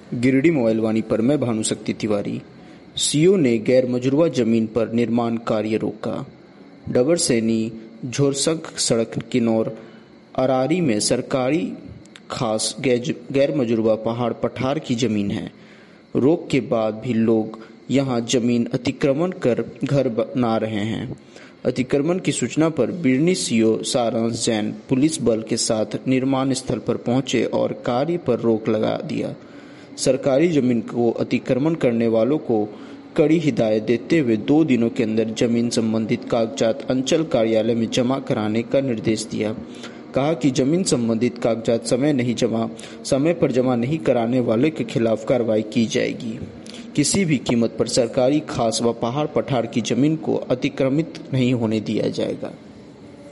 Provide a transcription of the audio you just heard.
Giridih mobile वाणी पर मैं भानुशक्ति Tiwari. CO ने गैर मजरूआ जमीन पर निर्माण कार्य रोका। डबरसैनी झोरसंख सड़क किन्नौर अरारी में सरकारी खास गैर मजरूआ पहाड़ पठार की जमीन है। रोक के बाद भी लोग यहां जमीन अतिक्रमण कर घर बना रहे हैं। अतिक्रमण की सूचना पर बिरनी सीओ सारांश जैन पुलिस बल के साथ निर्माण स्थल पर पहुंचे और कार्य पर रोक लगा दिया। सरकारी जमीन को अतिक्रमण करने वालों को कड़ी हिदायत देते हुए 2 दिनों के अंदर जमीन संबंधित कागजात अंचल कार्यालय में जमा कराने का निर्देश दिया। कहा कि जमीन संबंधित कागजात समय पर जमा नहीं कराने वाले के खिलाफ कार्रवाई की जाएगी। किसी भी कीमत पर सरकारी खास व पहाड़ पठार की जमीन को अतिक्रमित नहीं होने दिया जाएगा।